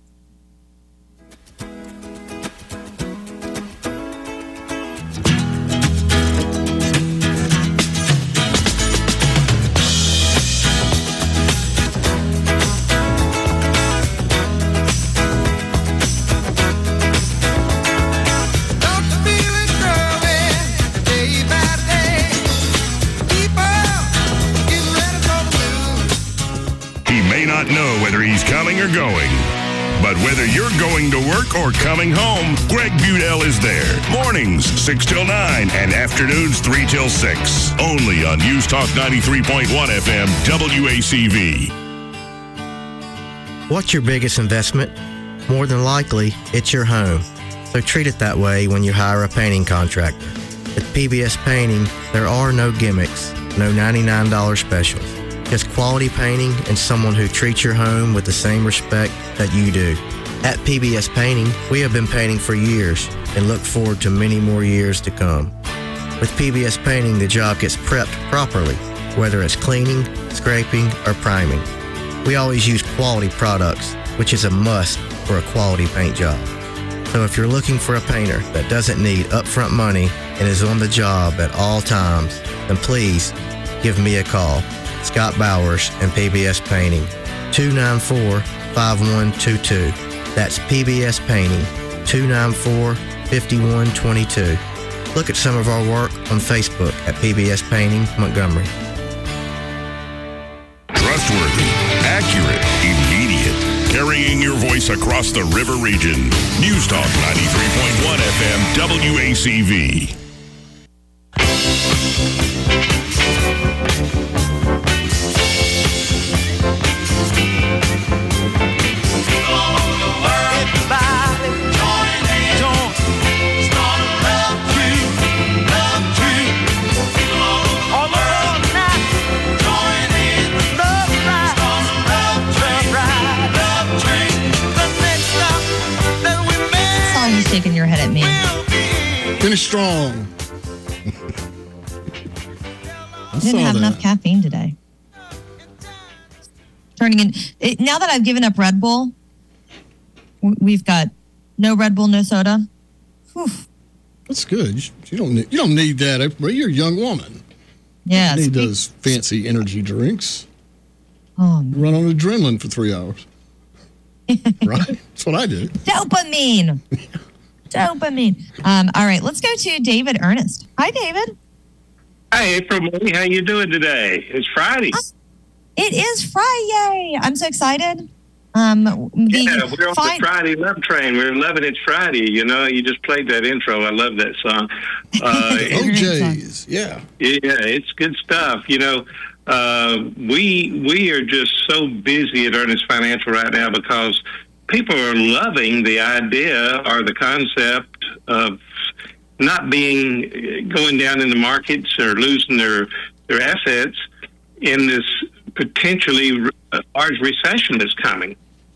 Not know whether he's coming or going. But whether you're going to work or coming home, Greg Budell is there. Mornings, 6 till 9, and afternoons, 3 till 6. Only on News Talk 93.1 FM, WACV. What's your biggest investment? More than likely, it's your home. So treat it that way when you hire a painting contractor. At PBS Painting, there are no gimmicks, no $99 specials. Just quality painting and someone who treats your home with the same respect that you do. At PBS Painting, we have been painting for years and look forward to many more years to come. With PBS Painting, the job gets prepped properly, whether it's cleaning, scraping, or priming. We always use quality products, which is a must for a quality paint job. So if you're looking for a painter that doesn't need upfront money and is on the job at all times, then please give me a call. Scott Bowers and PBS Painting, 294-5122. That's PBS Painting, 294-5122. Look at some of our work on Facebook at PBS Painting Montgomery. Trustworthy, accurate, immediate. Carrying your voice across the river region. News Talk 93.1 FM WACV. Shaking your head at me. Finish strong. I didn't have enough caffeine today. Turning in now that I've given up Red Bull, we've got no Red Bull, no soda. Whew. That's good. You don't need that. You're a young woman. Yeah, you need those fancy energy drinks. Oh, run on adrenaline for 3 hours. Right? That's what I do. Dopamine. Dopamine. All right, let's go to David Ernest. Hi, David. Hi, April. How you doing today? It's Friday. It is Friday. I'm so excited. We're on the Friday love train. We're loving It's Friday. You know, you just played that intro. I love that song. OJ's, yeah. Yeah, it's good stuff. You know, we are just so busy at Ernest Financial right now because people are loving the idea or the concept of not going down in the markets or losing their assets in this potentially large recession that's coming.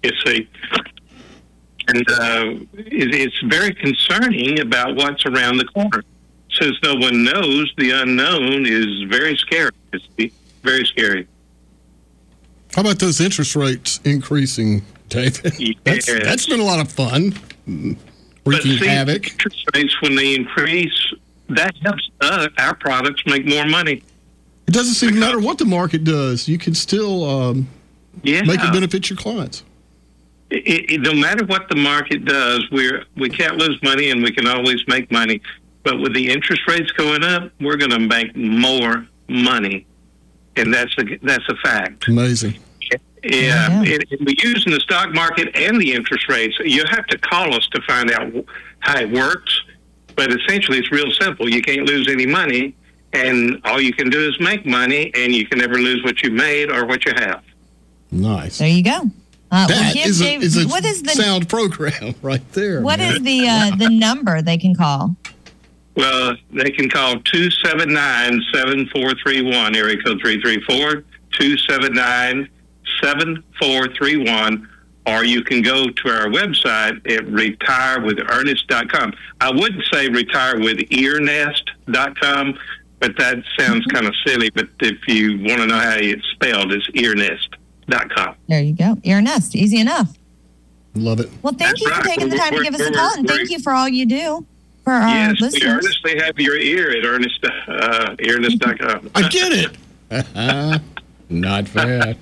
It's very concerning about what's around the corner. Since no one knows, the unknown is very scary. It's very scary. How about those interest rates increasing, David? Yes. That's been a lot of fun. Wreaking havoc. Interest rates, when they increase, that helps our products make more money. It doesn't seem to matter what the market does. You can still make it benefit your clients. No matter what the market does, we can't lose money and we can always make money. But with the interest rates going up, we're going to make more money, and that's a fact. Amazing. Yeah, and we use in the stock market and the interest rates. You have to call us to find out how it works. But essentially, it's real simple. You can't lose any money, and all you can do is make money, and you can never lose what you made or what you have. Nice. There you go. That is a what is the sound program right there. What is the number they can call? Well, they can call 279-7431, area code 334-279-7431, or you can go to our website at retirewithernest.com. I wouldn't say retirewithearnest.com, but that sounds kind of silly. But if you want to know how it's spelled, it's earnest.com. There you go. Earnest. Easy enough. Love it. Well, thank you for taking the time to give us a call, and thank you for all you do for our listeners. Yes, we earnestly have your ear at earnest.com. I get it. Not bad.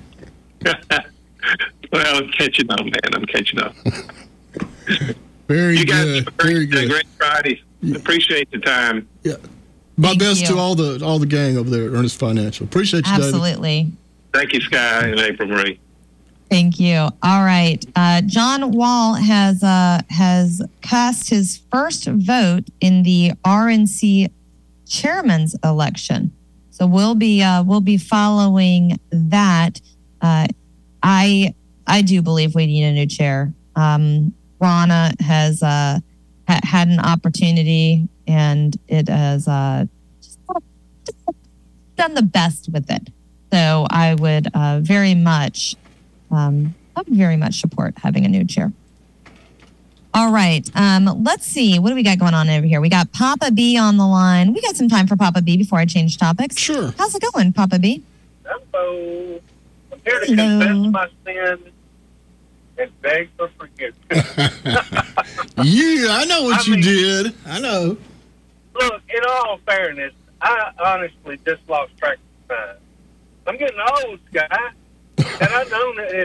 Well, I'm catching on, man. I'm catching on. Very you guys good. Have a Very good. Great Friday. Appreciate the time. Yeah. My Thank best you. to all the gang over there at Ernest Financial. Appreciate you, David. Absolutely. Thank you, Sky and April Marie. Thank you. All right. John Wall has cast his first vote in the RNC chairman's election. So we'll be following that. I do believe we need a new chair. Rana has had an opportunity, and it has just done the best with it. So I would very much support having a new chair. All right. Let's see. What do we got going on over here? We got Papa B on the line. We got some time for Papa B before I change topics. Sure. How's it going, Papa B? Hello. I'm here to confess my sins and beg for forgiveness. Yeah, I know what you did. I know. Look, in all fairness, I honestly just lost track of time. I'm getting old, Sky, and I know that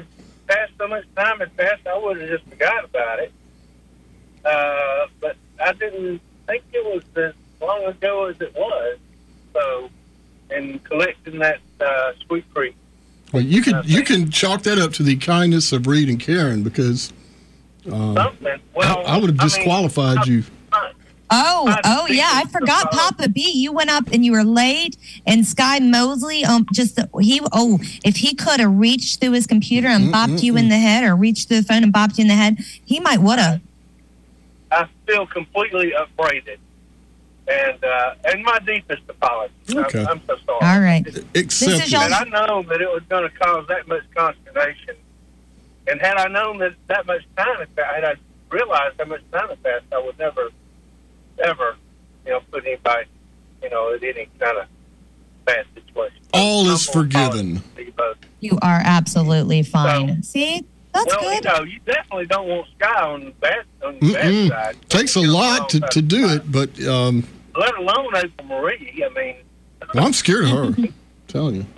passed, so much time had passed, I would have just forgot about it. But I didn't think it was as long ago as it was. So, in collecting that Sweet Creek. Well, you can chalk that up to the kindness of Reed and Karen because something. Well, I would have disqualified you. Oh, yeah. I forgot Papa B. You went up and you were late, and Sky Mosley, if he could have reached through his computer and bopped you in the head, or reached through the phone and bopped you in the head, he might would have. I feel completely upbraided, and my deepest apologies. Okay. I'm so sorry. All right. And I know that it was going to cause that much consternation, and had I known that much time had passed, had I realized how much time had passed, I would never, ever, put anybody, in any kind of bad situation. All is forgiven. You are absolutely fine. See? That's good. You definitely don't want Sky on the bad side. Takes a lot to do it, but let alone April Marie. I mean, well, I'm scared of her. I'm telling you.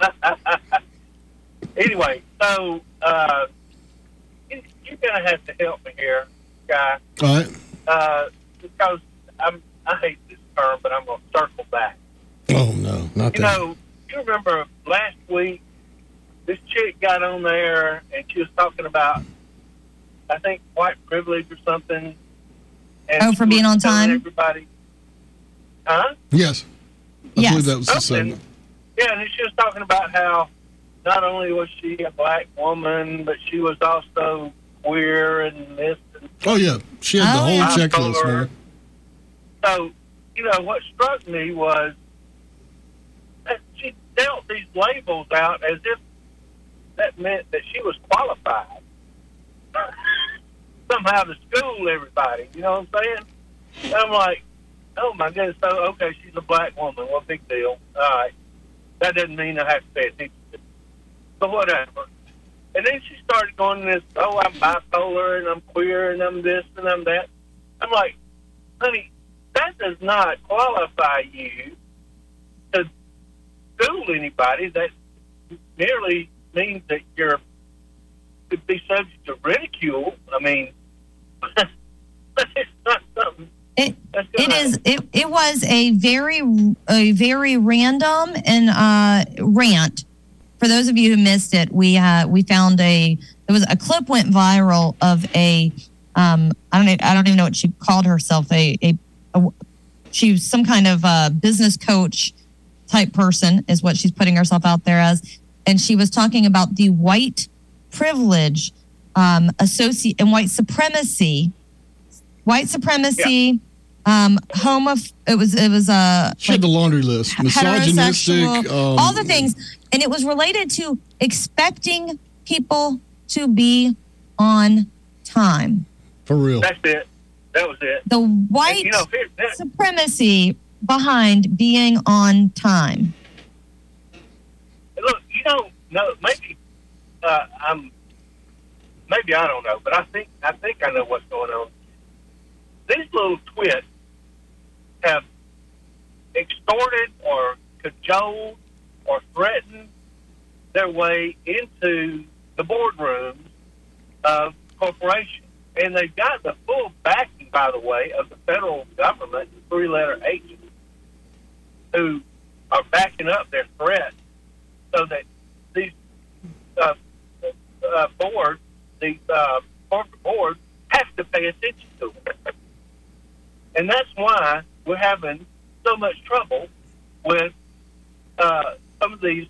Anyway, so you're gonna have to help me here, Sky. All right. Because I hate this term, but I'm gonna circle back. Oh no, not that. You remember last week? This chick got on there and she was talking about, I think, white privilege or something. And for being on time? Everybody. Huh? Yes. I believe that was the segment. Yeah, and she was talking about how not only was she a black woman, but she was also queer and this. And oh, yeah. She had the whole checklist, man. So, what struck me was that she dealt these labels out as if that meant that she was qualified somehow to school everybody. You know what I'm saying? And I'm like, oh my goodness. So, okay, she's a black woman. Well, big deal. All right. That doesn't mean I have to pay attention to it. So whatever. And then she started going this, I'm bipolar and I'm queer and I'm this and I'm that. I'm like, honey, that does not qualify you to school anybody. That merely means that you're could be subject to ridicule. I mean, it's not something. It was a very random and rant. For those of you who missed it, we found there was a clip went viral of a I don't even know what she called herself, she was some kind of business coach type person is what she's putting herself out there as. And she was talking about the white privilege and white supremacy. It was she had the laundry list, misogynistic, all the things, and it was related to expecting people to be on time. For real. That's it. That was it. The white supremacy behind being on time. Look, maybe I don't know, but I think I know what's going on. These little twits have extorted or cajoled or threatened their way into the boardrooms of corporations. And they've got the full backing, by the way, of the federal government, the three-letter agents, who are backing up their threats so that these boards, these corporate boards, have to pay attention to them. And that's why we're having so much trouble with some of these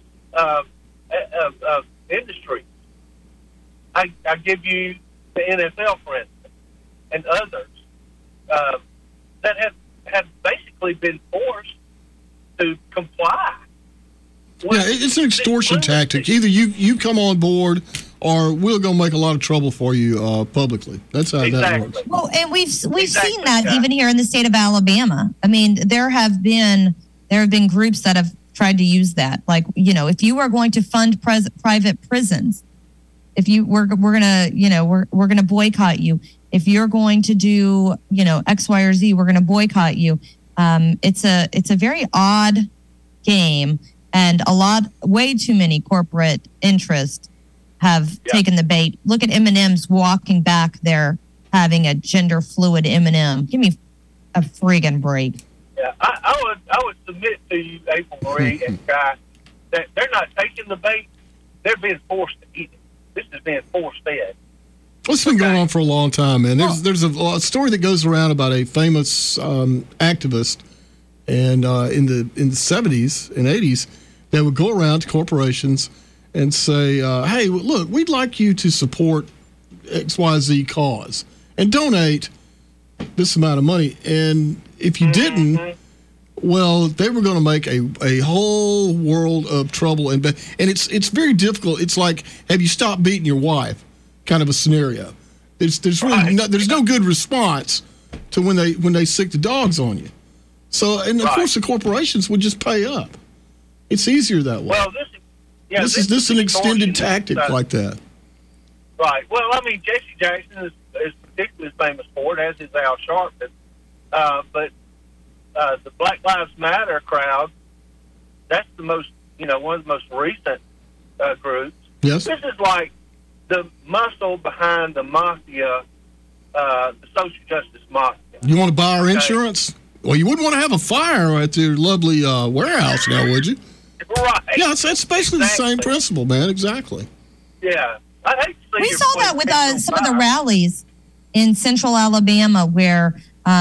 industries. I give you the NFL, for instance, and others that have basically been forced to comply. Yeah, it's an extortion tactic. Either you come on board, or we're going to make a lot of trouble for you publicly. That's how that works. Well, and we've seen that even here in the state of Alabama. I mean, there have been groups that have tried to use that. Like, if you are going to fund private prisons, if we're gonna boycott you. If you're going to do X, Y, or Z, we're going to boycott you. It's a very odd game, and way too many corporate interests have taken the bait. Look at M&M's walking back there having a gender fluid M&M. Give me a friggin' break. Yeah, I would submit to you, April Marie and Guy, that they're not taking the bait. They're being forced to eat it. This is being forced fed. It's been going on for a long time, man. There's a story that goes around about a famous activist, and in the 70s and 80s, they would go around to corporations and say, "Hey, look, we'd like you to support XYZ cause and donate this amount of money." And if you didn't, well, they were going to make a whole world of trouble, and it's very difficult. It's like, have you stopped beating your wife? Kind of a scenario. There's really there's no good response to when they sick the dogs on you. So, and of course the corporations would just pay up. It's easier that way. Well, this is an extended tactic like that. Right. Well, I mean, Jesse Jackson is particularly famous for it, as is Al Sharpton. But the Black Lives Matter crowd, that's the most, one of the most recent groups. Yes. This is like the muscle behind the mafia, the social justice mafia. You want to buy our insurance? Well, you wouldn't want to have a fire at your lovely warehouse now, would you? Right. Yeah, that's basically the same principle, man. Exactly. Yeah. I hate to see We your saw place that with catch on some of the fire. rallies in central Alabama where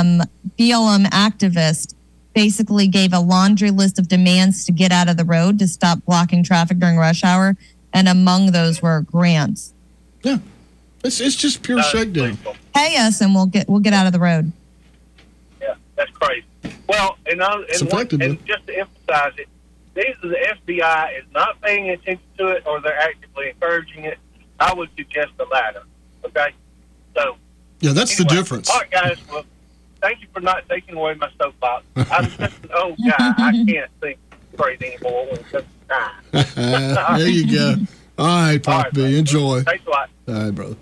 BLM activists basically gave a laundry list of demands to get out of the road to stop blocking traffic during rush hour. And among those were grants. Yeah. It's just pure shakedown. Pay us and we'll get out of the road. Yeah, that's crazy. Well, and just to emphasize it, either the FBI is not paying attention to it or they're actively encouraging it. I would suggest the latter. Okay? So. Yeah, that's the difference. All right, guys. Well, thank you for not taking away my soapbox. I'm just an old guy. I can't think straight anymore when it comes to time. There you go. All right, Pop B. Enjoy. Thanks a lot. All right, brother.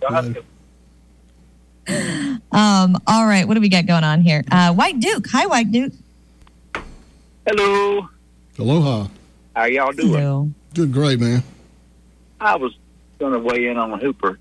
All right, what do we got going on here? White Duke. Hi, White Duke. Hello. Aloha. How y'all doing? Hello. Doing great, man. I was going to weigh in on Hooper.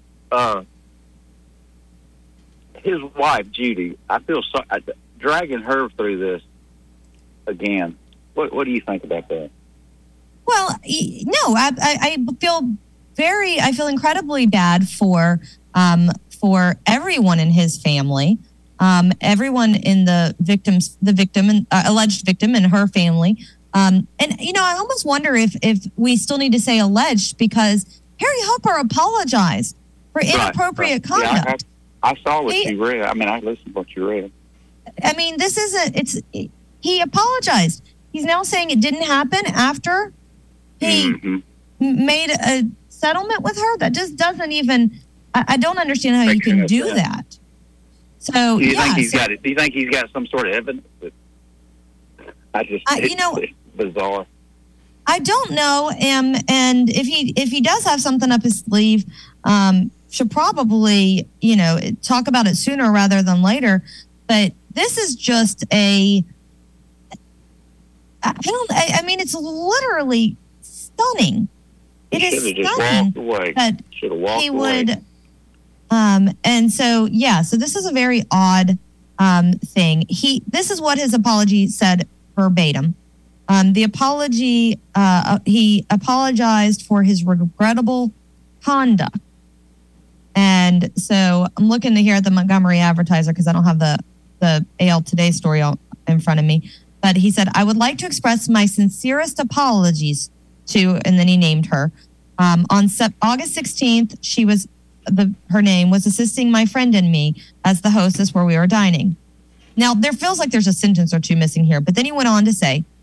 His wife, Judy, I feel dragging her through this again. What do you think about that? Well, no, I feel incredibly bad for everyone in his family, everyone in the victim and alleged victim and her family. And I almost wonder if we still need to say alleged because Harry Hooper apologized for inappropriate conduct. Yeah, I saw what you read. I mean, I listened to what you read. I mean, he apologized. He's now saying it didn't happen after he made a settlement with her. That just doesn't even, I don't understand how you can do that. So, do you think he's got some sort of evidence? It's bizarre. I don't know, and if he does have something up his sleeve, should probably talk about it sooner rather than later. But this is just I mean, it's literally stunning. It is stunning that he would. And so this is a very odd thing. This is what his apology said verbatim. The apology, he apologized for his regrettable conduct. And so I'm looking to hear at the Montgomery Advertiser because I don't have the AL Today story in front of me. But he said, I would like to express my sincerest apologies to, and then he named her. On August 16th, her name was assisting my friend and me as the hostess where we were dining. Now, there feels like there's a sentence or two missing here, but then he went on to say,